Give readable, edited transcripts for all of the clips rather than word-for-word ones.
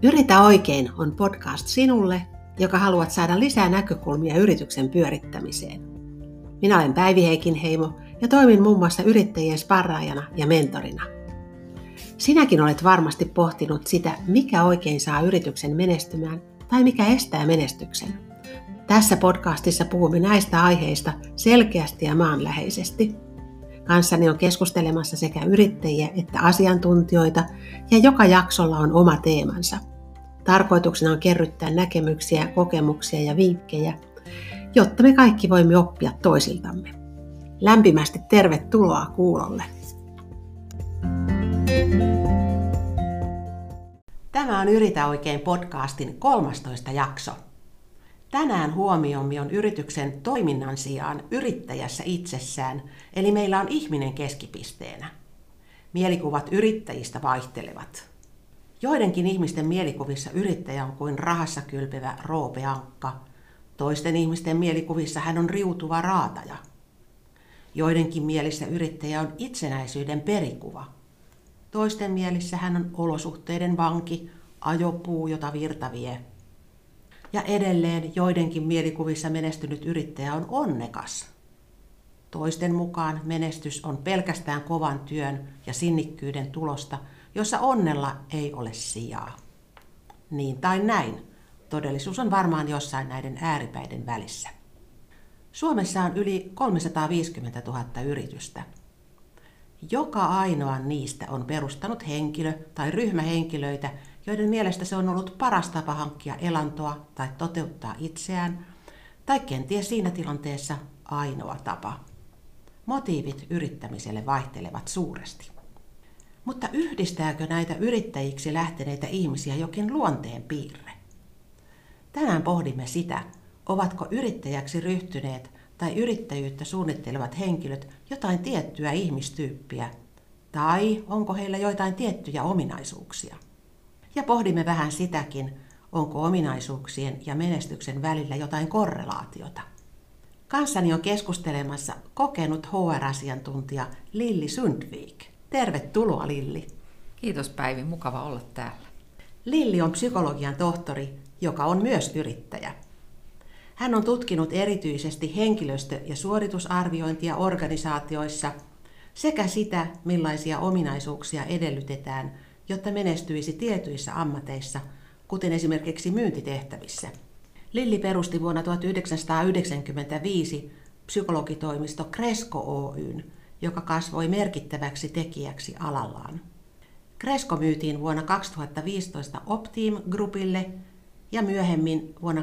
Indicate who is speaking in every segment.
Speaker 1: Yritä oikein on podcast sinulle, joka haluat saada lisää näkökulmia yrityksen pyörittämiseen. Minä olen Päivi Heikinheimo ja toimin muun muassa yrittäjien sparraajana ja mentorina. Sinäkin olet varmasti pohtinut sitä, mikä oikein saa yrityksen menestymään tai mikä estää menestyksen. Tässä podcastissa puhumme näistä aiheista selkeästi ja maanläheisesti. Kanssani on keskustelemassa sekä yrittäjiä että asiantuntijoita ja joka jaksolla on oma teemansa. Tarkoituksena on kerryttää näkemyksiä, kokemuksia ja vinkkejä, jotta me kaikki voimme oppia toisiltamme. Lämpimästi tervetuloa kuulolle! Tämä on Yritä oikein podcastin 13. jakso. Tänään huomiomme on yrityksen toiminnan sijaan yrittäjässä itsessään, eli meillä on ihminen keskipisteenä. Mielikuvat yrittäjistä vaihtelevat. Joidenkin ihmisten mielikuvissa yrittäjä on kuin rahassa kylpevä roopeankka. Toisten ihmisten mielikuvissa hän on riutuva raataja. Joidenkin mielissä yrittäjä on itsenäisyyden perikuva. Toisten mielissä hän on olosuhteiden vanki, ajopuu, jota virta vie. Ja edelleen joidenkin mielikuvissa menestynyt yrittäjä on onnekas. Toisten mukaan menestys on pelkästään kovan työn ja sinnikkyyden tulosta, jossa onnella ei ole sijaa. Niin tai näin. Todellisuus on varmaan jossain näiden ääripäiden välissä. Suomessa on yli 350 000 yritystä. Joka ainoa niistä on perustanut henkilö tai ryhmä henkilöitä, joiden mielestä se on ollut paras tapa hankkia elantoa tai toteuttaa itseään, tai kenties siinä tilanteessa ainoa tapa. Motiivit yrittämiselle vaihtelevat suuresti. Mutta yhdistääkö näitä yrittäjiksi lähteneitä ihmisiä jokin luonteen piirre? Tänään pohdimme sitä, ovatko yrittäjäksi ryhtyneet tai yrittäjyyttä suunnittelevat henkilöt jotain tiettyä ihmistyyppiä, tai onko heillä joitain tiettyjä ominaisuuksia. Ja pohdimme vähän sitäkin, onko ominaisuuksien ja menestyksen välillä jotain korrelaatiota. Kanssani on keskustelemassa kokenut HR-asiantuntija Lilli Sundvik. Tervetuloa, Lilli.
Speaker 2: Kiitos, Päivi. Mukava olla täällä.
Speaker 1: Lilli on psykologian tohtori, joka on myös yrittäjä. Hän on tutkinut erityisesti henkilöstö- ja suoritusarviointia organisaatioissa sekä sitä, millaisia ominaisuuksia edellytetään, jotta menestyisi tietyissä ammateissa, kuten esimerkiksi myyntitehtävissä. Lilli perusti vuonna 1995 psykologitoimisto Cresco Oyn, joka kasvoi merkittäväksi tekijäksi alallaan. Cresco myytiin vuonna 2015 Optim Groupille ja myöhemmin vuonna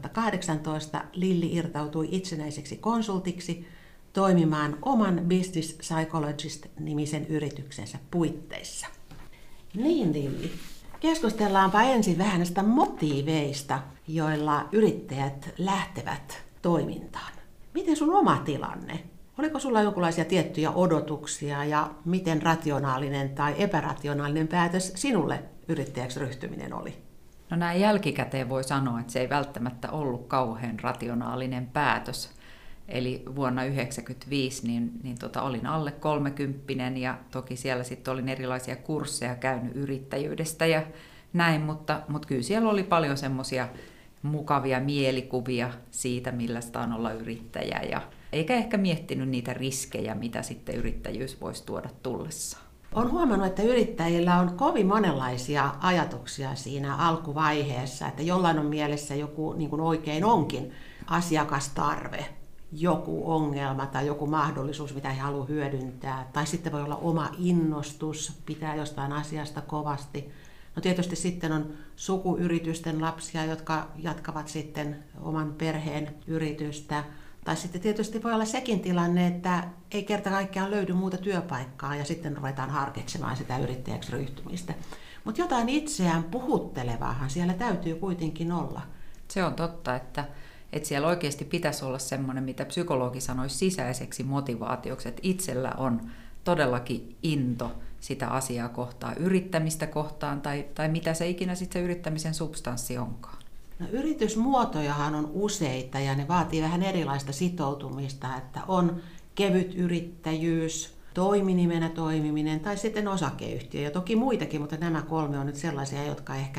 Speaker 1: 2018 Lilli irtautui itsenäiseksi konsultiksi toimimaan oman Business Psychologist-nimisen yrityksensä puitteissa. Niin, Lilli. Keskustellaanpa ensin vähän näistä motiiveista, joilla yrittäjät lähtevät toimintaan. Miten sun oma tilanne? Oliko sulla jonkinlaisia tiettyjä odotuksia ja miten rationaalinen tai epärationaalinen päätös sinulle yrittäjäksi ryhtyminen oli?
Speaker 2: No näin jälkikäteen voi sanoa, että se ei välttämättä ollut kauhean rationaalinen päätös. Eli vuonna 1995 olin alle 30 ja toki siellä sitten olin erilaisia kursseja käynyt yrittäjyydestä ja näin, mutta kyllä siellä oli paljon semmoisia mukavia mielikuvia siitä, millaista on olla yrittäjä eikä ehkä miettinyt niitä riskejä, mitä sitten yrittäjyys voisi tuoda tullessaan.
Speaker 1: Olen huomannut, että yrittäjillä on kovin monenlaisia ajatuksia siinä alkuvaiheessa, että jollain on mielessä joku, niin kuin oikein onkin, asiakastarve, joku ongelma tai joku mahdollisuus, mitä he haluavat hyödyntää. Tai sitten voi olla oma innostus, pitää jostain asiasta kovasti. No tietysti sitten on sukuyritysten lapsia, jotka jatkavat sitten oman perheen yritystä. Tai sitten tietysti voi olla sekin tilanne, että ei kerta kaikkiaan löydy muuta työpaikkaa ja sitten ruvetaan harkitsemaan sitä yrittäjäksi ryhtymistä. Mutta jotain itseään puhuttelevaahan siellä täytyy kuitenkin olla.
Speaker 2: Se on totta, että siellä oikeasti pitäisi olla semmoinen, mitä psykologi sanoisi sisäiseksi motivaatioksi, että itsellä on todellakin into sitä asiaa kohtaan, yrittämistä kohtaan tai mitä se ikinä sitten se yrittämisen substanssi onkaan.
Speaker 1: No, yritysmuotojahan on useita ja ne vaatii vähän erilaista sitoutumista, että on kevyt yrittäjyys, toiminimenä toimiminen tai sitten osakeyhtiö ja toki muitakin, mutta nämä kolme on nyt sellaisia, jotka ehkä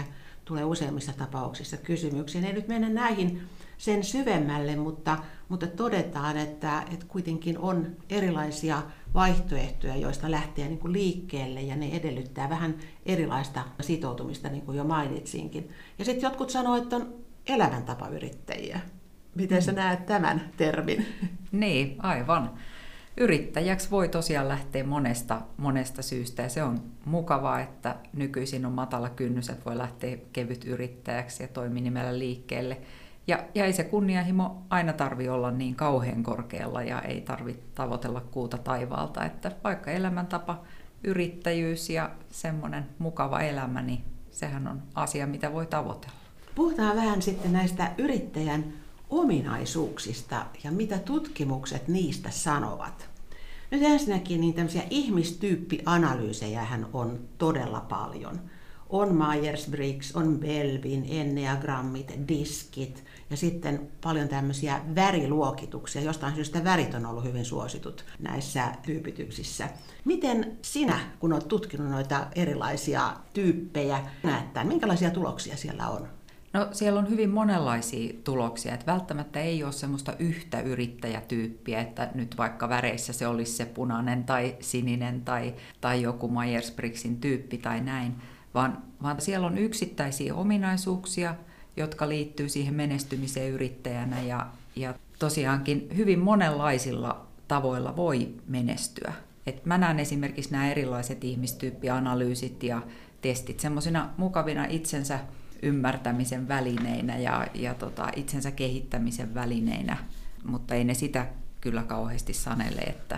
Speaker 1: tulee useimmissa tapauksissa kysymyksiin. Ei nyt mennä näihin sen syvemmälle, mutta todetaan, että kuitenkin on erilaisia vaihtoehtoja, joista lähtee niin kuin liikkeelle, ja ne edellyttää vähän erilaista sitoutumista, niin kuin jo mainitsinkin. Ja sitten jotkut sanoo, että on elämäntapayrittäjiä. Miten sä näet tämän termin?
Speaker 2: Niin, aivan. Yrittäjäksi voi tosiaan lähteä monesta syystä, ja se on mukavaa, että nykyisin on matala kynnys, että voi lähteä kevyt yrittäjäksi ja toiminimellä liikkeelle. Ja ei se kunnianhimo aina tarvitse olla niin kauhean korkealla ja ei tarvitse tavoitella kuuta taivaalta, että vaikka elämäntapa, yrittäjyys ja semmoinen mukava elämä, niin sehän on asia, mitä voi tavoitella.
Speaker 1: Puhutaan vähän sitten näistä yrittäjän ominaisuuksista ja mitä tutkimukset niistä sanovat. Nyt ensinnäkin niin tämmöisiä ihmistyyppianalyysejähän on todella paljon. On Myers-Briggs, on Belvin, enneagrammit, diskit ja sitten paljon tämmöisiä väriluokituksia. Jostain syystä värit on ollut hyvin suositut näissä tyypityksissä. Miten sinä, kun olet tutkinut noita erilaisia tyyppejä, näet tämän? Minkälaisia tuloksia siellä on?
Speaker 2: No siellä on hyvin monenlaisia tuloksia, että välttämättä ei ole semmoista yhtä yrittäjätyyppiä, että nyt vaikka väreissä se olisi se punainen tai sininen tai joku Myers-Briggsin tyyppi tai näin, vaan siellä on yksittäisiä ominaisuuksia, jotka liittyy siihen menestymiseen yrittäjänä ja tosiaankin hyvin monenlaisilla tavoilla voi menestyä. Et mä näen esimerkiksi nämä erilaiset ihmistyyppianalyysit ja testit semmoisina mukavina itsensä ymmärtämisen välineinä ja itsensä kehittämisen välineinä, mutta ei ne sitä kyllä kauheasti sanele, että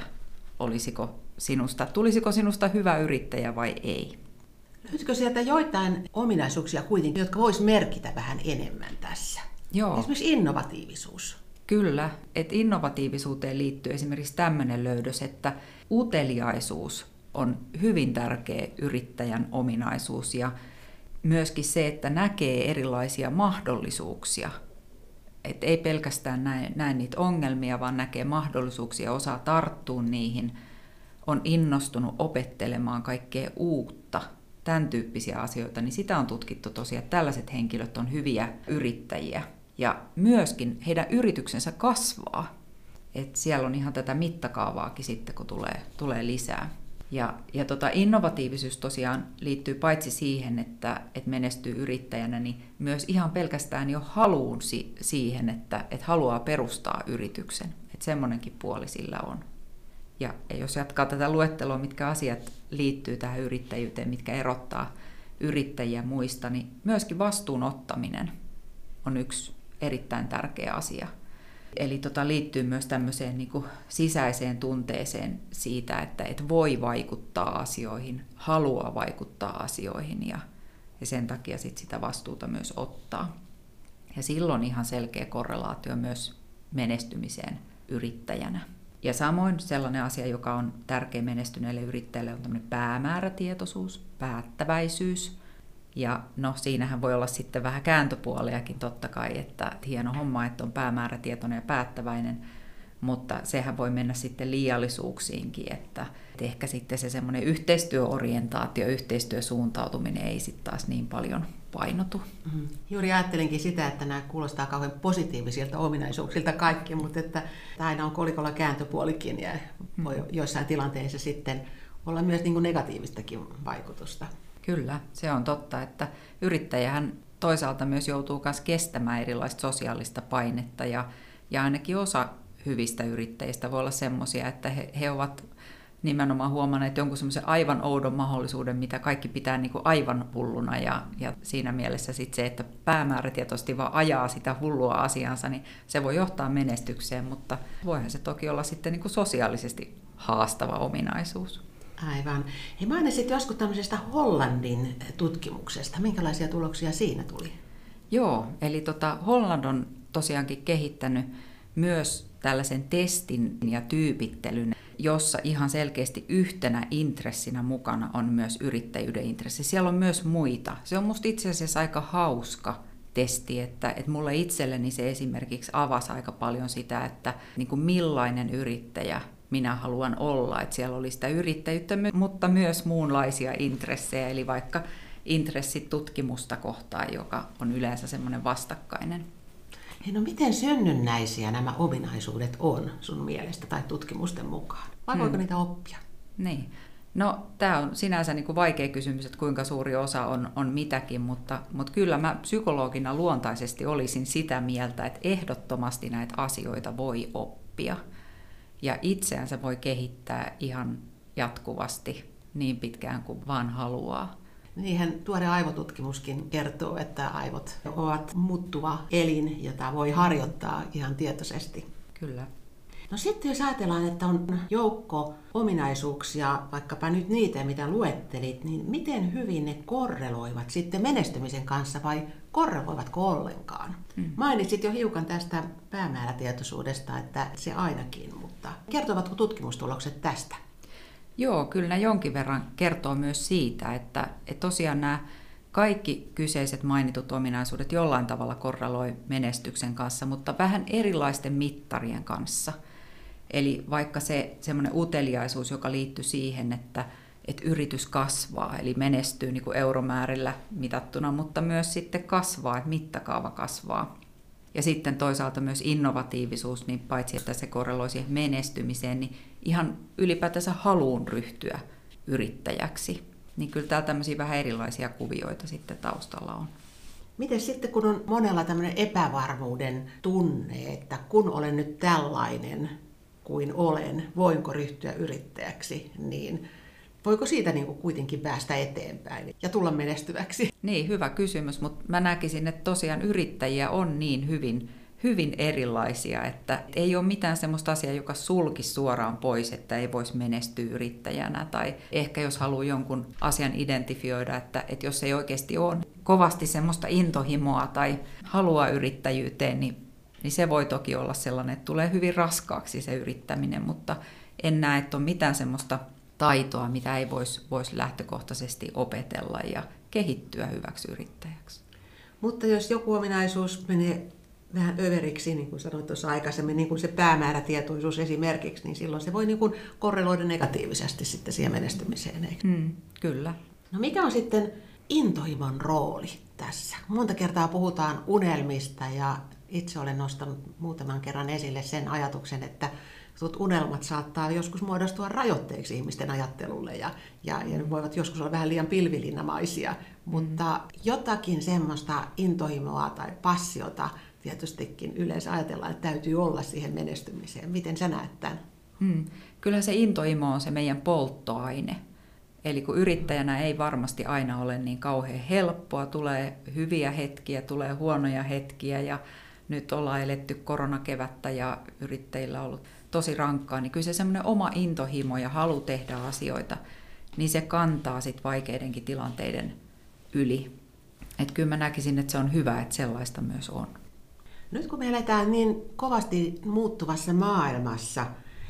Speaker 2: tulisiko sinusta hyvä yrittäjä vai ei.
Speaker 1: Löytyykö sieltä joitain ominaisuuksia kuitenkin, jotka vois merkitä vähän enemmän tässä?
Speaker 2: Joo.
Speaker 1: Esimerkiksi innovatiivisuus.
Speaker 2: Kyllä, että innovatiivisuuteen liittyy esimerkiksi tämmöinen löydös, että uteliaisuus on hyvin tärkeä yrittäjän ominaisuus ja myöskin se, että näkee erilaisia mahdollisuuksia. Et ei pelkästään näe niitä ongelmia, vaan näkee mahdollisuuksia, osaa tarttua niihin, on innostunut opettelemaan kaikkea uutta, tämän tyyppisiä asioita, niin sitä on tutkittu tosiaan, että tällaiset henkilöt on hyviä yrittäjiä. Ja myöskin heidän yrityksensä kasvaa. Et siellä on ihan tätä mittakaavaakin sitten, kun tulee lisää. Ja innovatiivisuus tosiaan liittyy paitsi siihen, että menestyy yrittäjänä, niin myös ihan pelkästään jo haluun siihen, että haluaa perustaa yrityksen. Että semmoinenkin puoli sillä on. Ja jos jatkaa tätä luetteloa, mitkä asiat liittyy tähän yrittäjyyteen, mitkä erottaa yrittäjiä muista, niin myöskin vastuun ottaminen on yksi erittäin tärkeä asia. Eli liittyy myös tämmöiseen niin kuin sisäiseen tunteeseen siitä, että voi vaikuttaa asioihin, haluaa vaikuttaa asioihin ja sen takia sitä vastuuta myös ottaa. Ja silloin ihan selkeä korrelaatio myös menestymiseen yrittäjänä. Ja samoin sellainen asia, joka on tärkeä menestyneelle yrittäjälle, on tämmöinen päämäärätietoisuus, päättäväisyys. Ja no siinähän voi olla sitten vähän kääntöpuoliakin totta kai, että hieno homma, että on päämäärätietoinen ja päättäväinen, mutta sehän voi mennä sitten liiallisuuksiinkin, että ehkä sitten se semmoinen yhteistyöorientaatio, yhteistyösuuntautuminen ei sitten taas niin paljon painotu.
Speaker 1: Juuri ajattelinkin sitä, että nämä kuulostaa kauhean positiivisilta ominaisuuksilta kaikki, mutta että aina on kolikolla kääntöpuolikin ja voi joissain tilanteissa sitten olla myös niin kuin negatiivistakin vaikutusta.
Speaker 2: Kyllä, se on totta, että yrittäjähän toisaalta myös joutuu myös kestämään erilaista sosiaalista painetta ja ainakin osa hyvistä yrittäjistä voi olla semmoisia, että he ovat nimenomaan huomanneet jonkun semmoisen aivan oudon mahdollisuuden, mitä kaikki pitää niin kuin aivan hulluna ja siinä mielessä sitten se, että päämäärätietoisesti vaan ajaa sitä hullua asiansa, niin se voi johtaa menestykseen, mutta voihan se toki olla sitten niin kuin sosiaalisesti haastava ominaisuus.
Speaker 1: Aivan. Hei, mainitsit joskus tämmöisestä Hollandin tutkimuksesta. Minkälaisia tuloksia siinä tuli?
Speaker 2: Joo, eli Holland on tosiaankin kehittänyt myös tällaisen testin ja tyypittelyn, jossa ihan selkeästi yhtenä intressinä mukana on myös yrittäjyyden intressi. Siellä on myös muita. Se on musta itse asiassa aika hauska testi, että mulle itselleni se esimerkiksi avasi aika paljon sitä, että niin kuin millainen yrittäjä minä haluan olla. Että siellä oli sitä yrittäjyyttä, mutta myös muunlaisia intressejä, eli vaikka intressit tutkimusta kohtaan, joka on yleensä semmoinen vastakkainen.
Speaker 1: Hei, no miten synnynnäisiä nämä ominaisuudet on sun mielestä tai tutkimusten mukaan? Vai voiko niitä oppia?
Speaker 2: Niin. No, tämä on sinänsä niin kuin vaikea kysymys, että kuinka suuri osa on mitäkin, mutta kyllä mä psykologina luontaisesti olisin sitä mieltä, että ehdottomasti näitä asioita voi oppia. Ja itseänsä voi kehittää ihan jatkuvasti niin pitkään kuin vaan haluaa.
Speaker 1: Niinhän tuore aivotutkimuskin kertoo, että aivot ovat muuttuva elin, jota voi harjoittaa ihan tietoisesti.
Speaker 2: Kyllä.
Speaker 1: No sitten jos ajatellaan, että on joukko ominaisuuksia, vaikkapa nyt niitä, mitä luettelit, niin miten hyvin ne korreloivat sitten menestymisen kanssa vai korreloivatko ollenkaan? Mainitsit jo hiukan tästä päämäärätietoisuudesta, että se ainakin, mutta kertovatko tutkimustulokset tästä?
Speaker 2: Joo, kyllä ne jonkin verran kertoo myös siitä, että tosiaan nämä kaikki kyseiset mainitut ominaisuudet jollain tavalla korreloi menestyksen kanssa, mutta vähän erilaisten mittarien kanssa. Eli vaikka se semmoinen uteliaisuus, joka liittyy siihen, että yritys kasvaa, eli menestyy niin kuin euromäärillä mitattuna, mutta myös sitten kasvaa, että mittakaava kasvaa. Ja sitten toisaalta myös innovatiivisuus, niin paitsi että se korreloi siihen menestymiseen, niin ihan ylipäätänsä haluun ryhtyä yrittäjäksi. Niin kyllä täällä tämmöisiä vähän erilaisia kuvioita sitten taustalla on.
Speaker 1: Miten sitten, kun on monella tämmöinen epävarmuuden tunne, että kun olen nyt tällainen kuin olen, voinko ryhtyä yrittäjäksi, niin voiko siitä niin kuin kuitenkin päästä eteenpäin ja tulla menestyväksi?
Speaker 2: Niin, hyvä kysymys, mutta mä näkisin, että tosiaan yrittäjiä on niin hyvin erilaisia, että ei ole mitään semmoista asiaa, joka sulkisi suoraan pois, että ei voisi menestyä yrittäjänä. Tai ehkä jos haluaa jonkun asian identifioida, että jos ei oikeasti ole kovasti semmoista intohimoa tai halua yrittäjyyteen, niin se voi toki olla sellainen, että tulee hyvin raskaaksi se yrittäminen, mutta en näe, että on mitään semmoista taitoa, mitä ei voisi lähtökohtaisesti opetella ja kehittyä hyväksi yrittäjäksi.
Speaker 1: Mutta jos joku ominaisuus menee vähän överiksi, niin kuin sanoit tuossa aikaisemmin, niin kuin se päämäärätietoisuus esimerkiksi, niin silloin se voi niin kuin korreloida negatiivisesti sitten siihen menestymiseen.
Speaker 2: Kyllä.
Speaker 1: No mikä on sitten intohimon rooli tässä? Monta kertaa puhutaan unelmista ja itse olen nostanut muutaman kerran esille sen ajatuksen, että unelmat saattaa joskus muodostua rajoitteeksi ihmisten ajattelulle ja ne voivat joskus olla vähän liian pilvilinnamaisia, mutta jotakin semmoista intohimoa tai passiota tietystikin yleensä ajatellaan, että täytyy olla siihen menestymiseen. Miten sä näet tämän?
Speaker 2: Kyllä se intohimo on se meidän polttoaine. Eli kun yrittäjänä ei varmasti aina ole niin kauhean helppoa, tulee hyviä hetkiä, tulee huonoja hetkiä ja nyt ollaan eletty koronakevättä ja yrittäjillä on ollut tosi rankkaa, niin kyllä se semmoinen oma intohimo ja halu tehdä asioita, niin se kantaa sitten vaikeidenkin tilanteiden yli. Että kyllä mä näkisin, että se on hyvä, että sellaista myös on.
Speaker 1: Nyt kun me eletään niin kovasti muuttuvassa maailmassa,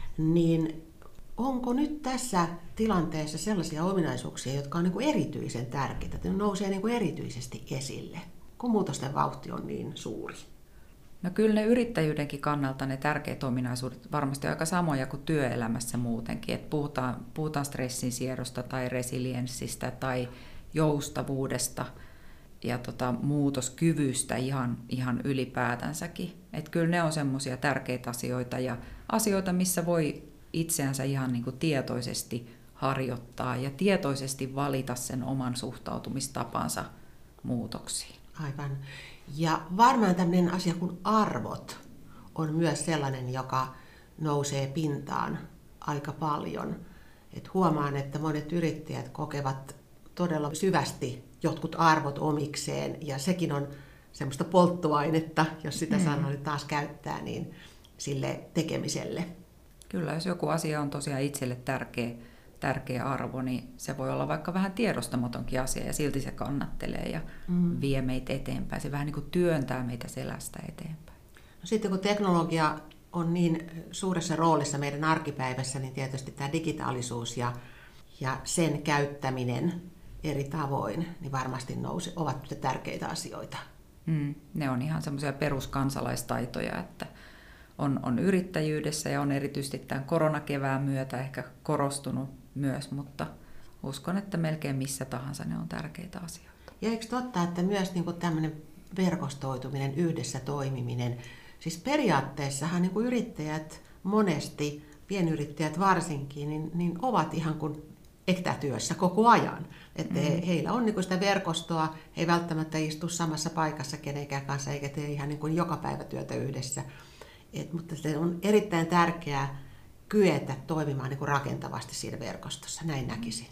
Speaker 1: niin onko nyt tässä tilanteessa sellaisia ominaisuuksia, jotka on niin kuin erityisen tärkeitä, että ne nousee niin kuin erityisesti esille, kun muutosten vauhti on niin suuri?
Speaker 2: No kyllä ne yrittäjyydenkin kannalta ne tärkeät ominaisuudet varmasti aika samoja kuin työelämässä muutenkin. Että puhutaan stressin siedosta tai resilienssistä tai joustavuudesta ja muutoskyvystä ihan ylipäätänsäkin. Että kyllä ne on semmoisia tärkeitä asioita ja asioita, missä voi itseänsä ihan niin kuin tietoisesti harjoittaa ja tietoisesti valita sen oman suhtautumistapansa muutoksiin.
Speaker 1: Aivan. Ja varmaan tämmöinen asia kuin arvot on myös sellainen, joka nousee pintaan aika paljon. Et huomaan, että monet yrittäjät kokevat todella syvästi jotkut arvot omikseen, ja sekin on semmoista polttoainetta, jos sitä sanaa nyt taas käyttää, niin sille tekemiselle.
Speaker 2: Kyllä, jos joku asia on tosiaan itselle tärkeä arvo, niin se voi olla vaikka vähän tiedostamatonkin asia ja silti se kannattelee ja vie meitä eteenpäin. Se vähän niin kuin työntää meitä selästä eteenpäin.
Speaker 1: No sitten kun teknologia on niin suuressa roolissa meidän arkipäivässä, niin tietysti tämä digitaalisuus ja sen käyttäminen eri tavoin, niin varmasti ovat tärkeitä asioita.
Speaker 2: Ne on ihan semmoisia peruskansalaistaitoja, että on yrittäjyydessä ja on erityisesti tämän koronakevään myötä ehkä korostunut myös, mutta uskon, että melkein missä tahansa ne on tärkeitä asioita.
Speaker 1: Ja eikö totta, että myös niin kuin tämmöinen verkostoituminen, yhdessä toimiminen, siis periaatteessahan niin kuin yrittäjät monesti, pienyrittäjät varsinkin, niin ovat ihan kuin etätyössä koko ajan. Että heillä on niin kuin sitä verkostoa, he ei välttämättä istu samassa paikassa kenenkään kanssa, eikä tee ihan niin kuin joka päivä työtä yhdessä. Mutta se on erittäin tärkeää kyetä toimimaan niin kuin rakentavasti siinä verkostossa, näin näkisin.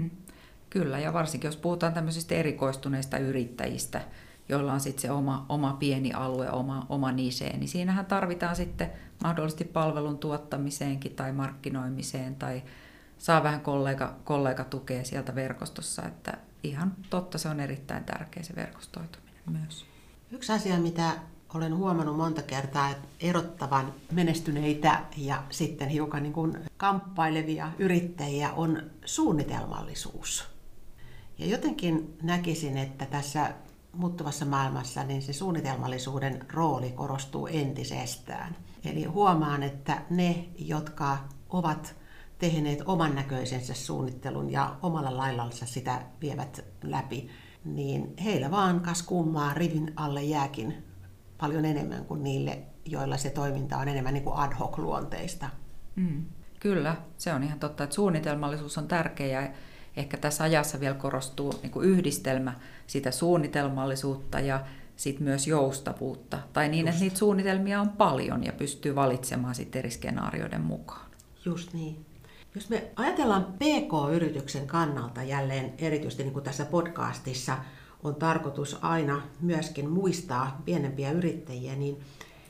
Speaker 2: Kyllä, ja varsinkin jos puhutaan tämmöisistä erikoistuneista yrittäjistä, joilla on sitten se oma pieni alue, oma niche, niin siinähän tarvitaan sitten mahdollisesti palvelun tuottamiseenkin tai markkinoimiseen tai saa vähän kollegatukea sieltä verkostossa, että ihan totta, se on erittäin tärkeä se verkostoituminen myös.
Speaker 1: Yksi asia, mitä olen huomannut monta kertaa erottavan menestyneitä ja sitten hiukan niin kuin kamppailevia yrittäjiä on suunnitelmallisuus. Ja jotenkin näkisin, että tässä muuttuvassa maailmassa niin se suunnitelmallisuuden rooli korostuu entisestään. Eli huomaan, että ne, jotka ovat tehneet oman näköisensä suunnittelun ja omalla laillansa sitä vievät läpi, niin heillä vaan kas kummaa rivin alle jääkin paljon enemmän kuin niille, joilla se toiminta on enemmän niin kuin ad hoc luonteista.
Speaker 2: Kyllä, se on ihan totta, että suunnitelmallisuus on tärkeä ja ehkä tässä ajassa vielä korostuu niin kuin yhdistelmä sitä suunnitelmallisuutta ja sit myös joustavuutta. Tai niin, että niitä suunnitelmia on paljon ja pystyy valitsemaan sitten eri skenaarioiden mukaan.
Speaker 1: Just niin. Jos me ajatellaan PK-yrityksen kannalta jälleen, erityisesti niin kuin tässä podcastissa on tarkoitus aina myöskin muistaa pienempiä yrittäjiä, niin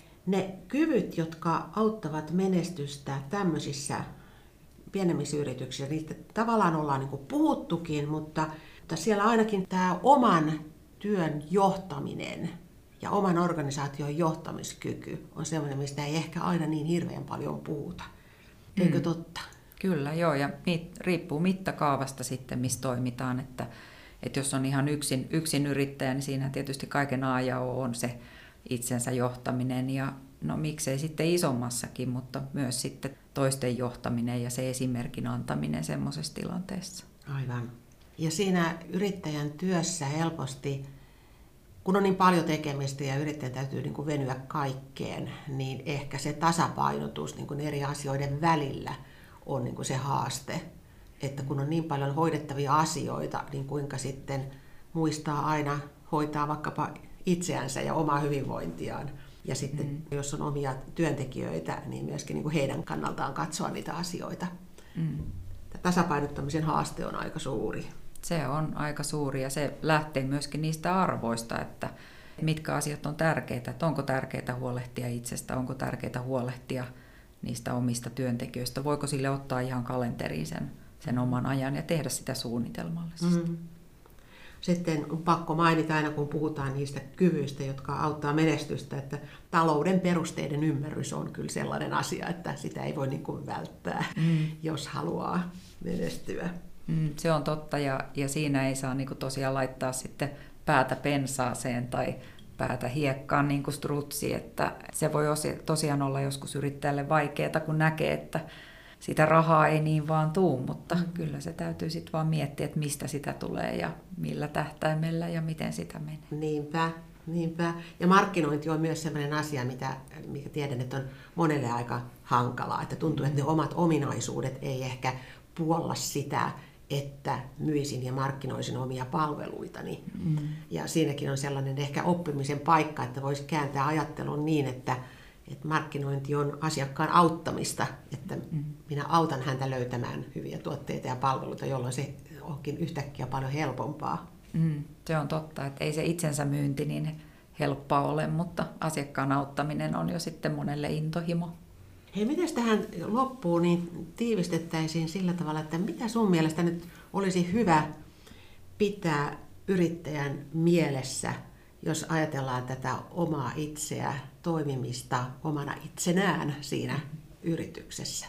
Speaker 1: ne kyvyt, jotka auttavat menestystä tämmöisissä pienemmissä yrityksissä, niistä tavallaan ollaan niin kuin puhuttukin, mutta siellä ainakin tämä oman työn johtaminen ja oman organisaation johtamiskyky on sellainen, mistä ei ehkä aina niin hirveän paljon puhuta. Eikö totta?
Speaker 2: Kyllä, joo, ja riippuu mittakaavasta sitten, missä toimitaan, että jos on ihan yksin yrittäjä, niin siinä tietysti kaiken A ja O on se itsensä johtaminen ja no miksei sitten isommassakin, mutta myös sitten toisten johtaminen ja se esimerkin antaminen semmoisessa tilanteessa.
Speaker 1: Aivan. Ja siinä yrittäjän työssä helposti, kun on niin paljon tekemistä ja yrittäjän täytyy niin kuin venyä kaikkeen, niin ehkä se tasapainotus niin kuin eri asioiden välillä on niin kuin se haaste. Että kun on niin paljon hoidettavia asioita, niin kuinka sitten muistaa aina hoitaa vaikkapa itseänsä ja omaa hyvinvointiaan. Ja sitten jos on omia työntekijöitä, niin myöskin niin kuin heidän kannaltaan katsoa niitä asioita. Tasapainottamisen haaste on aika suuri.
Speaker 2: Se on aika suuri ja se lähtee myöskin niistä arvoista, että mitkä asiat on tärkeitä, että onko tärkeää huolehtia itsestä, onko tärkeää huolehtia niistä omista työntekijöistä, voiko sille ottaa ihan kalenteriin sen oman ajan ja tehdä sitä suunnitelmallisesti.
Speaker 1: Sitten on pakko mainita aina, kun puhutaan niistä kyvyistä, jotka auttaa menestystä, että talouden perusteiden ymmärrys on kyllä sellainen asia, että sitä ei voi niin kuin välttää, jos haluaa menestyä.
Speaker 2: Se on totta ja siinä ei saa niin kuin tosiaan laittaa sitten päätä pensaaseen tai päätä hiekkaan niin kuin strutsi, että se voi tosiaan olla joskus yrittäjälle vaikeaa, kun näkee, että sitä rahaa ei niin vaan tuu, mutta kyllä se täytyy sitten vaan miettiä, että mistä sitä tulee ja millä tähtäimellä ja miten sitä menee.
Speaker 1: Niinpä. Ja markkinointi on myös sellainen asia, mikä tiedän, että on monelle aika hankalaa, että tuntuu, että ne omat ominaisuudet ei ehkä puolla sitä, että myisin ja markkinoisin omia palveluitani. Ja siinäkin on sellainen ehkä oppimisen paikka, että voisi kääntää ajattelun niin, että markkinointi on asiakkaan auttamista, että minä autan häntä löytämään hyviä tuotteita ja palveluita, jolloin se onkin yhtäkkiä paljon helpompaa.
Speaker 2: Se on totta, että ei se itsensä myynti niin helppoa ole, mutta asiakkaan auttaminen on jo sitten monelle intohimo.
Speaker 1: Hei, miten tähän loppuun niin tiivistettäisiin sillä tavalla, että mitä sun mielestä nyt olisi hyvä pitää yrittäjän mielessä, jos ajatellaan tätä omaa itseä, toimimista omana itsenään siinä yrityksessä?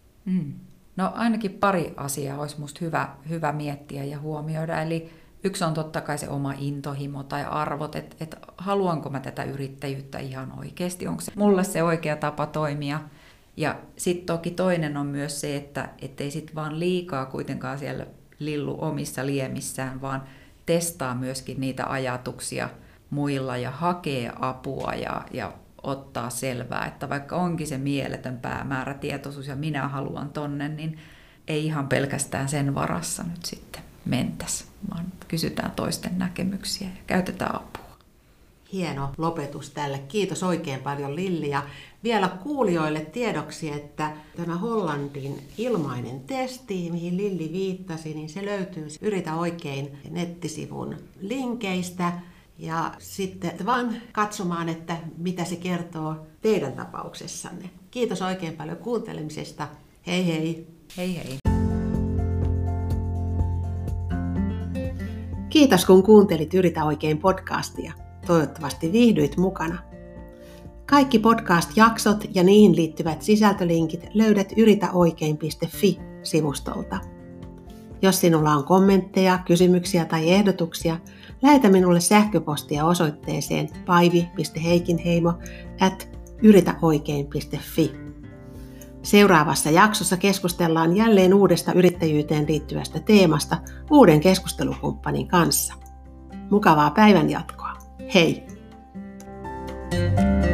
Speaker 2: No ainakin pari asiaa olisi musta hyvä miettiä ja huomioida. Eli yksi on totta kai se oma intohimo tai arvot, että haluanko mä tätä yrittäjyyttä ihan oikeasti, onko se mulle se oikea tapa toimia. Ja sitten toki toinen on myös se, että ei sitten vaan liikaa kuitenkaan siellä lillu omissa liemissään, vaan testaa myöskin niitä ajatuksia muilla ja hakee apua ja ottaa selvää, että vaikka onkin se mieletön päämäärätietoisuus ja minä haluan tonne, niin ei ihan pelkästään sen varassa nyt sitten mentäisi, vaan kysytään toisten näkemyksiä ja käytetään apua.
Speaker 1: Hieno lopetus tälle. Kiitos oikein paljon Lilli. Ja vielä kuulijoille tiedoksi, että tämä Hollandin ilmainen testi, mihin Lilli viittasi, niin se löytyy Yritä oikein nettisivun linkeistä. Ja sitten vaan katsomaan, että mitä se kertoo teidän tapauksessanne. Kiitos oikein paljon kuuntelemisesta. Hei hei!
Speaker 2: Hei hei!
Speaker 1: Kiitos kun kuuntelit Yritä oikein podcastia. Toivottavasti viihdyit mukana. Kaikki podcast-jaksot ja niihin liittyvät sisältölinkit löydät yritäoikein.fi-sivustolta. Jos sinulla on kommentteja, kysymyksiä tai ehdotuksia, lähetä minulle sähköpostia osoitteeseen paivi.heikinheimo@yritäoikein.fi. Seuraavassa jaksossa keskustellaan jälleen uudesta yrittäjyyteen liittyvästä teemasta uuden keskustelukumppanin kanssa. Mukavaa päivänjatkoa. Hei!